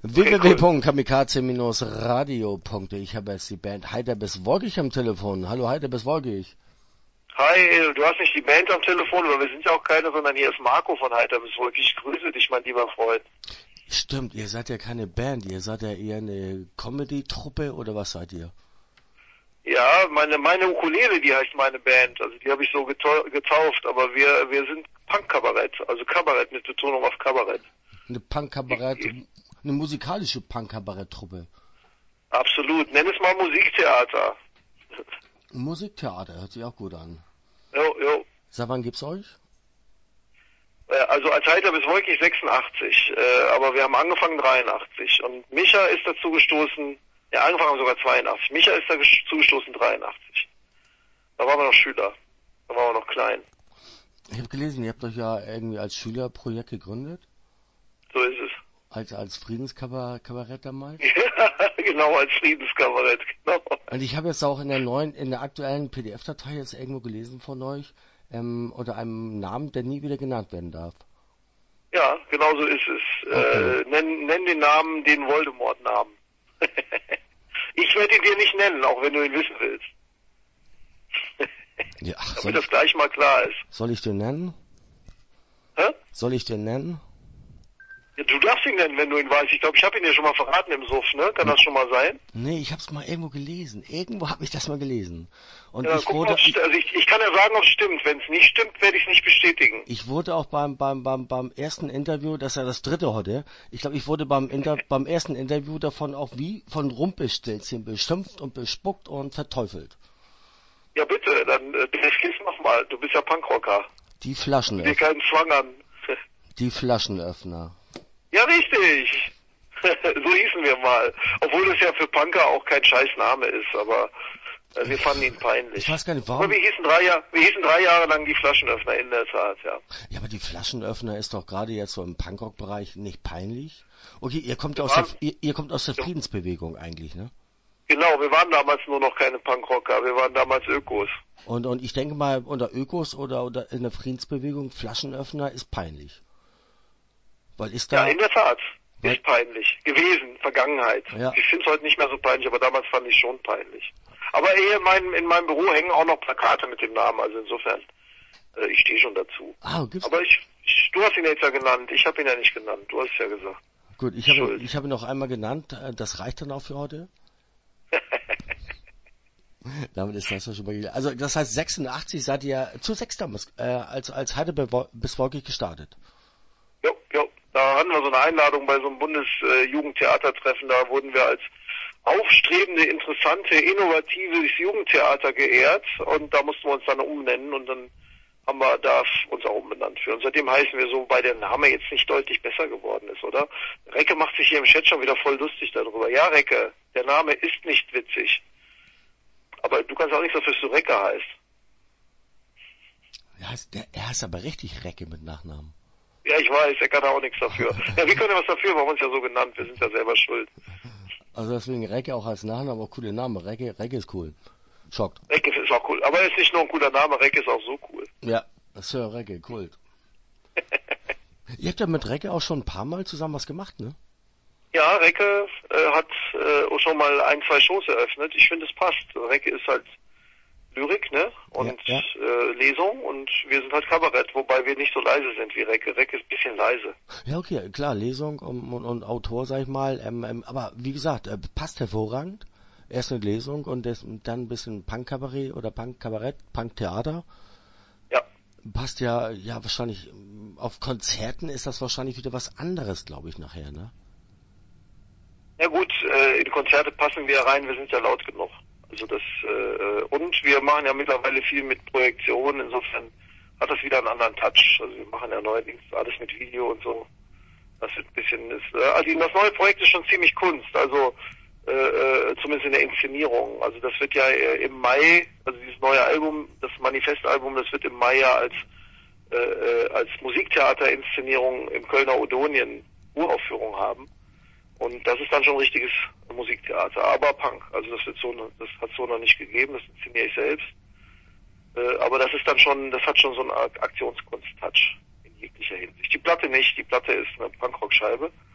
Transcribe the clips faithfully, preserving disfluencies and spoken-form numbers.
w w w punkt kamikaze Bindestrich radio punkt de. Ich habe jetzt die Band Heiter bis Wolkig am Telefon. Hallo Heiter bis Wolkig. Hi, du hast nicht die Band am Telefon, aber wir sind ja auch keine, sondern hier ist Marco von Heiter bis Wolkig. Ich grüße dich, mein lieber Freund. Stimmt, ihr seid ja keine Band, ihr seid ja eher eine Comedy-Truppe oder was seid ihr? Ja, meine meine Ukulele, die heißt meine Band, also die habe ich so getauft, aber wir wir sind Punk-Kabarett, also Kabarett mit Betonung auf Kabarett. Eine Punk-Kabarett, eine musikalische Punk-Kabarett-Truppe. Absolut, nenn es mal Musiktheater. Musiktheater, hört sich auch gut an. Jo, jo. Seit wann gibt's euch? Also als Heiter bis Wolkig sechsundachtzig, äh, aber wir haben angefangen dreiundachtzig und Micha ist dazu gestoßen, ja angefangen haben sogar zweiundachtzig, Micha ist dazu gestoßen dreiundachtzig. Da waren wir noch Schüler, da waren wir noch klein. Ich habe gelesen, ihr habt euch ja irgendwie als Schülerprojekt gegründet. So ist es. Als, als Friedenskabarett damals? Ja, genau, als Friedenskabarett, genau. Und ich habe jetzt auch in der neuen, in der aktuellen P D F-Datei jetzt irgendwo gelesen von euch, ähm, unter einem Namen, der nie wieder genannt werden darf. Ja, genau so ist es. Okay. Äh, nenn, nenn den Namen, den Voldemort-Namen. Ich werde ihn dir nicht nennen, auch wenn du ihn wissen willst. Ja, ach, damit das gleich mal klar ist. Soll ich den nennen? Hä? Soll ich den nennen? Ja, du darfst ihn nennen, wenn du ihn weißt. Ich glaube, ich habe ihn dir schon mal verraten im Suff, ne? Kann das schon mal sein? Nee, ich hab's mal irgendwo gelesen. Irgendwo habe ich das mal gelesen. Und ja, ich guck wurde, mal, ich, also ich, ich kann ja sagen, ob es stimmt. Wenn es nicht stimmt, werde ich es nicht bestätigen. Ich wurde auch beim beim beim beim ersten Interview, das ist ja das dritte heute. Ich glaube, ich wurde beim Inter, beim ersten Interview davon auch wie von Rumpelstilzchen beschimpft und bespuckt und verteufelt. Ja bitte, dann äh, vergiss noch mal. Du bist ja Punkrocker. Die Flaschenöffner. Wir keinen Zwang an. Die Flaschenöffner. Ja, richtig. So hießen wir mal. Obwohl das ja für Punker auch kein scheiß Name ist, aber äh, wir fanden ihn peinlich. Ich weiß gar nicht, warum. Aber wir hießen drei Jahre, wir hießen drei Jahre lang die Flaschenöffner in der Tat, ja. Ja, aber die Flaschenöffner ist doch gerade jetzt so im Punkrock-Bereich nicht peinlich? Okay, ihr kommt aus waren, der, ihr, ihr kommt aus der Friedensbewegung eigentlich, ne? Genau, wir waren damals nur noch keine Punkrocker, wir waren damals Ökos. Und, und ich denke mal, unter Ökos oder, oder in der Friedensbewegung, Flaschenöffner ist peinlich. Weil ist da... Ja, in der Tat. Ist peinlich. Gewesen, Vergangenheit. Ja. Ich finde es heute nicht mehr so peinlich, aber damals fand ich schon peinlich. Aber hier in meinem, in meinem Büro hängen auch noch Plakate mit dem Namen, also insofern, äh, ich stehe schon dazu. Ah, gibt's... Aber ich, ich, du hast ihn jetzt ja genannt, ich habe ihn ja nicht genannt, du hast es ja gesagt. Gut, ich habe, ich habe ihn noch einmal genannt, das reicht dann auch für heute. Damit ist das schon mal... Also das heißt, sechsundachtzig seid ihr zu sechs damals, äh, als, als Heiter bis Wolkig gestartet. Jo, jo. Da hatten wir so eine Einladung bei so einem Bundesjugendtheatertreffen, da wurden wir als aufstrebende, interessante, innovatives Jugendtheater geehrt und da mussten wir uns dann umnennen und dann haben wir da uns auch umbenannt für. Und seitdem heißen wir so, weil der Name jetzt nicht deutlich besser geworden ist, oder? Recke macht sich hier im Chat schon wieder voll lustig darüber. Ja, Recke, der Name ist nicht witzig. Aber du kannst auch nichts dafür, dass du Recke heißt. Ja, der, er heißt aber richtig Recke mit Nachnamen. Ja, ich weiß, er kann auch nichts dafür. Ja, wir können ja was dafür, wir haben uns ja so genannt, wir sind ja selber schuld. Also deswegen Recke auch als Nachname, auch coole Name. Recke, Recke ist cool. Schockt. Recke ist auch cool. Aber er ist nicht nur ein cooler Name, Recke ist auch so cool. Ja, Sir Recke, Kult. Ihr habt ja mit Recke auch schon ein paar Mal zusammen was gemacht, ne? Ja, Recke äh, hat äh, schon mal ein, zwei Shows eröffnet. Ich finde, es passt. Recke ist halt Lyrik, ne? Und ja, ja. Äh, Lesung und wir sind halt Kabarett, wobei wir nicht so leise sind wie Recke. Recke ist ein bisschen leise. Ja, okay, klar, Lesung und, und, und Autor, sag ich mal. Ähm, ähm, aber wie gesagt, äh, passt hervorragend. Erst eine Lesung und das, dann ein bisschen Punk-Kabarett oder Punk-Kabarett, Punk-Theater. Ja. Passt ja, ja, wahrscheinlich, auf Konzerten ist das wahrscheinlich wieder was anderes, glaube ich, nachher, ne? Ja gut, äh, in Konzerte passen wir rein, wir sind ja laut genug. Also das, äh, und wir machen ja mittlerweile viel mit Projektion, insofern hat das wieder einen anderen Touch. Also wir machen ja neuerdings alles mit Video und so. Das wird ein bisschen, ist, äh, also das neue Projekt ist schon ziemlich Kunst, also äh, zumindest in der Inszenierung. Also das wird ja äh, im Mai, also dieses neue Album, das Manifestalbum, das wird im Mai ja als, äh, als Musiktheaterinszenierung im Kölner Odonien Uraufführung haben. Und das ist dann schon ein richtiges Musiktheater, aber Punk. Also das wird so, das hat es so noch nicht gegeben, das inszeniere ich selbst. Äh, aber das ist dann schon, das hat schon so einen Aktionskunst-Touch in jeglicher Hinsicht. Die Platte nicht, die Platte ist eine Punkrock-Scheibe.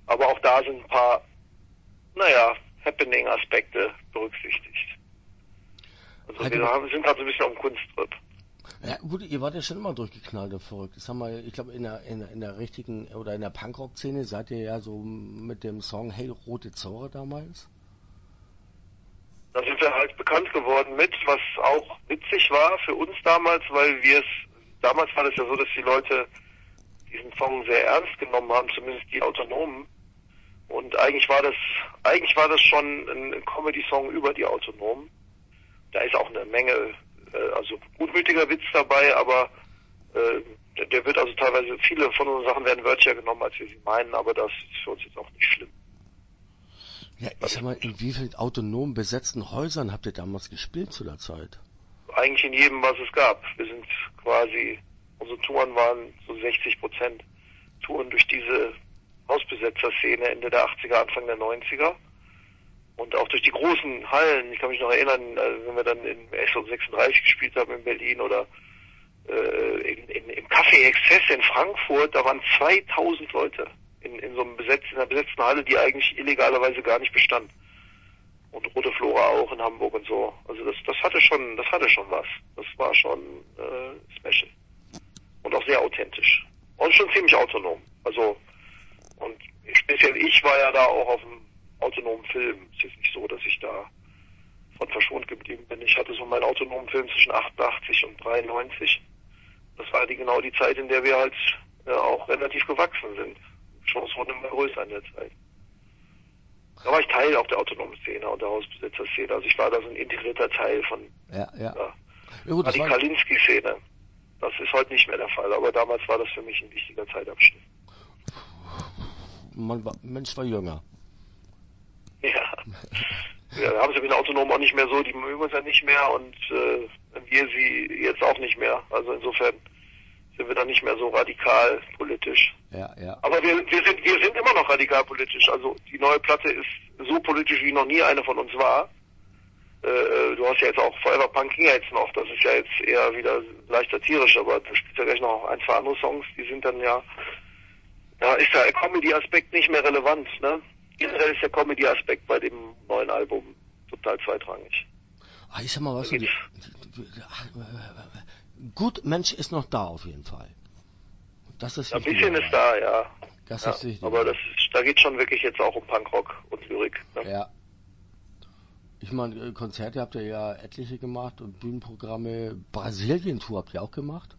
Aber auch da sind ein paar, naja, Happening-Aspekte berücksichtigt. Also Halt wir haben, sind gerade so ein bisschen auf dem Kunsttrip. Ja gut, ihr wart ja schon immer durchgeknallt und verrückt. Das haben wir, ich glaube, in der, in, der, in der richtigen, oder in der Punkrock-Szene seid ihr ja so mit dem Song Hey Rote Zora damals. Da sind wir halt bekannt geworden mit, was auch witzig war für uns damals, weil wir es, damals war das ja so, dass die Leute diesen Song sehr ernst genommen haben, zumindest die Autonomen. Und eigentlich war das, eigentlich war das schon ein Comedy-Song über die Autonomen. Da ist auch eine Menge, äh, also gutmütiger Witz dabei, aber äh, der, der wird also teilweise, viele von unseren Sachen werden wörtlicher genommen, als wir sie meinen, aber das ist für uns jetzt auch nicht schlimm. Ja, ich sag mal, in wie vielen autonom besetzten Häusern habt ihr damals gespielt zu der Zeit? Eigentlich in jedem, was es gab. Wir sind quasi, unsere Touren waren so sechzig Prozent Touren durch diese Hausbesetzer-Szene Ende der achtziger, Anfang der neunziger. Und auch durch die großen Hallen. Ich kann mich noch erinnern, wenn wir dann in S sechsunddreißig gespielt haben in Berlin oder äh, in, in, im Café Exzess in Frankfurt, da waren zweitausend Leute in, in so einem besetzten, in einer besetzten Halle, die eigentlich illegalerweise gar nicht bestand. Und Rote Flora auch in Hamburg und so. Also das, das hatte schon, das hatte schon was. Das war schon äh, special. Und auch sehr authentisch. Und schon ziemlich autonom. Also, und speziell ich war ja da auch auf dem autonomen Film. Es ist nicht so, dass ich da von verschont geblieben bin. Ich hatte so meinen autonomen Film zwischen achtundachtzig und dreiundneunzig. Das war die, genau die Zeit, in der wir halt äh, auch relativ gewachsen sind. Shows wurden immer größer in der Zeit. Da war ich Teil auch der autonomen Szene und der Hausbesetzer-Szene. Also ich war da so ein integrierter Teil von ja, ja. Ja, ja gut, die Kalinski-Szene. Das ist heute nicht mehr der Fall, aber damals war das für mich ein wichtiger Zeitabschnitt. Man war, Mensch war jünger. Ja. Ja, da haben sie mit den Autonomen auch nicht mehr so, die mögen uns ja nicht mehr und äh, wir sie jetzt auch nicht mehr. Also insofern sind wir da nicht mehr so radikal politisch. Ja, ja. Aber wir, wir sind wir sind immer noch radikal politisch. Also die neue Platte ist so politisch, wie noch nie eine von uns war. Äh, du hast ja jetzt auch Forever Punk ging ja jetzt noch, das ist ja jetzt eher wieder leicht satirisch, aber da spielt ja gleich noch ein, zwei andere Songs, die sind dann ja, da ist der Comedy-Aspekt nicht mehr relevant, ne? Generell ist der Comedy-Aspekt bei dem neuen Album total zweitrangig. Ah, ich sag mal, was du, die, die, die, gut, Mensch ist noch da auf jeden Fall. Das ist ein bisschen ist da, ja. Das ja ist wichtig. Aber das ist, da geht schon wirklich jetzt auch um Punkrock und Lyrik. Ne? Ja. Ich meine, Konzerte habt ihr ja etliche gemacht und Bühnenprogramme. Brasilien-Tour habt ihr auch gemacht?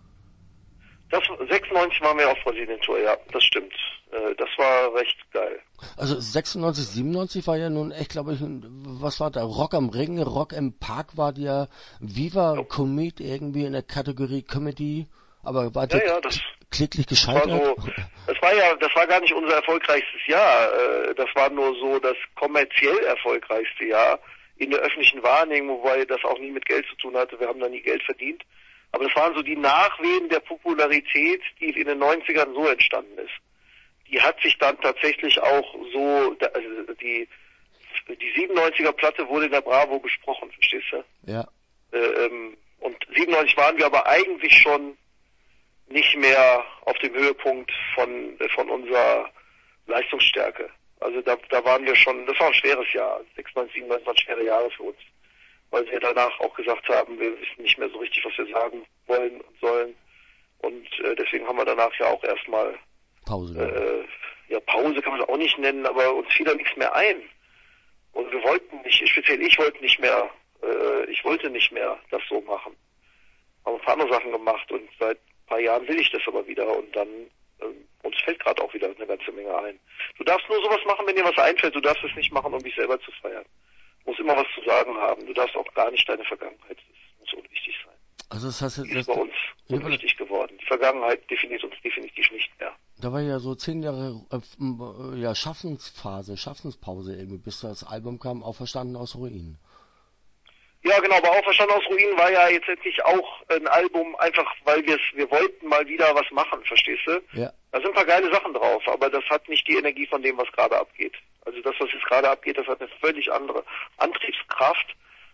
Das, sechsundneunzig waren wir auf Brasilien-Tour, ja, das stimmt. Das war recht geil. Also sechsundneunzig, siebenundneunzig war ja nun echt, glaube ich, was war da? Rock am Ring, Rock im Park war ja Viva ja. Comet irgendwie in der Kategorie Comedy, aber war ja, ja, das kläglich gescheitert? War so, das war ja, das war gar nicht unser erfolgreichstes Jahr. Das war nur so das kommerziell erfolgreichste Jahr in der öffentlichen Wahrnehmung, wobei das auch nie mit Geld zu tun hatte. Wir haben da nie Geld verdient. Aber das waren so die Nachwehen der Popularität, die in den neunzigern so entstanden ist. Die hat sich dann tatsächlich auch so, also die, die siebenundneunziger Platte wurde in der Bravo besprochen, verstehst du? Ja. Ähm, und siebenundneunzig waren wir aber eigentlich schon nicht mehr auf dem Höhepunkt von, von unserer Leistungsstärke. Also da, da waren wir schon, das war ein schweres Jahr. sechsundneunzig, siebenundneunzig waren schwere Jahre für uns. Weil wir danach auch gesagt haben, wir wissen nicht mehr so richtig, was wir sagen wollen und sollen. Und äh, deswegen haben wir danach ja auch erstmal Pause. Äh, ja, Pause kann man es auch nicht nennen, aber uns fiel da nichts mehr ein. Und wir wollten nicht, speziell ich wollte nicht mehr, äh, ich wollte nicht mehr das so machen. Haben ein paar andere Sachen gemacht und seit ein paar Jahren will ich das aber wieder und dann, äh, uns fällt gerade auch wieder eine ganze Menge ein. Du darfst nur sowas machen, wenn dir was einfällt, du darfst es nicht machen, um dich selber zu feiern. Du musst immer was zu sagen haben, du darfst auch gar nicht deine Vergangenheit, das muss unwichtig sein. Also das heißt, die ist bei uns unwichtig geworden. Die Vergangenheit definiert uns definitiv nicht mehr. Da war ja so zehn Jahre äh, ja, Schaffensphase, Schaffenspause irgendwie, bis das Album kam, Auferstanden aus Ruinen. Ja, genau, aber Auferstanden aus Ruinen war ja jetzt endlich auch ein Album, einfach weil wir wir wollten mal wieder was machen, verstehst du? Ja. Da sind ein paar geile Sachen drauf, aber das hat nicht die Energie von dem, was gerade abgeht. Also das, was jetzt gerade abgeht, das hat eine völlig andere Antriebskraft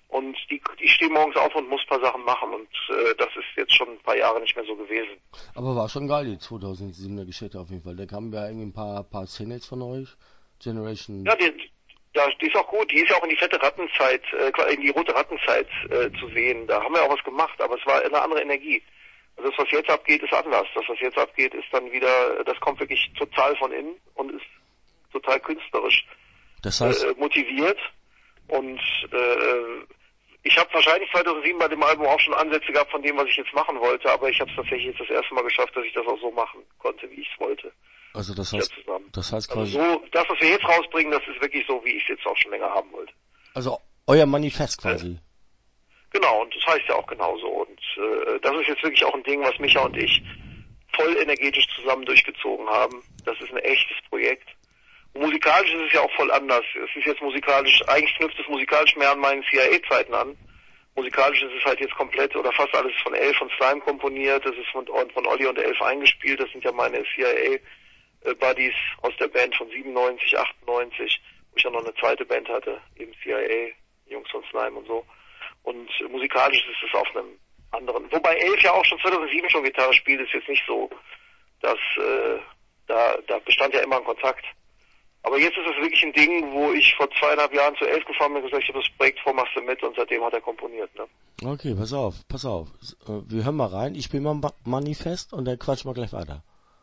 Und die, ich stehe morgens auf und muss ein paar Sachen machen und äh, das ist jetzt schon ein paar Jahre nicht mehr so gewesen. Aber war schon geil, die zweitausendsiebener Geschichte auf jeden Fall. Da kamen ja irgendwie ein paar, paar Singles von euch. Generation. Ja, die, ja, die ist auch gut. Die ist ja auch in die fette Rattenzeit, äh, in die rote Rattenzeit äh, zu sehen. Da haben wir auch was gemacht, aber es war eine andere Energie. Also das, was jetzt abgeht, ist anders. Das, was jetzt abgeht, ist dann wieder, das kommt wirklich total von innen und ist total künstlerisch Das heißt, äh, motiviert. Und äh, ich habe wahrscheinlich zweitausendsieben bei dem Album auch schon Ansätze gehabt von dem, was ich jetzt machen wollte, aber ich habe es tatsächlich jetzt das erste Mal geschafft, dass ich das auch so machen konnte, wie ich es wollte. also das heißt, das heißt quasi, also so, das, was wir jetzt rausbringen, das ist wirklich so, wie ich es jetzt auch schon länger haben wollte. also euer Manifest quasi. Äh, genau, und das heißt ja auch genauso. Und äh, das ist jetzt wirklich auch ein Ding, was Micha und ich voll energetisch zusammen durchgezogen haben. Das ist ein echtes Projekt. Und musikalisch ist es ja auch voll anders. Es ist jetzt musikalisch, eigentlich knüpft es musikalisch mehr an meinen C I A-Zeiten an. Musikalisch ist es halt jetzt komplett oder fast alles von Elf und Slime komponiert. Das ist von, von Olli und Elf eingespielt. Das sind ja meine C I A-Buddies aus der Band von siebenundneunzig, achtundneunzig, wo ich ja noch eine zweite Band hatte, eben C I A, Jungs von Slime und so. Und äh, musikalisch ist es auf einem anderen. Wobei Elf ja auch schon zweitausendsieben schon Gitarre spielt, ist jetzt nicht so, dass äh, da, da bestand ja immer ein Kontakt. Aber jetzt ist es wirklich ein Ding, wo ich vor zweieinhalb Jahren zu Elf gefahren bin und gesagt, ich habe das Projekt vor, machst du mit, und seitdem hat er komponiert. Ne? Okay, pass auf, pass auf. Wir hören mal rein. Ich bin mal Manifest und dann quatschen wir gleich weiter.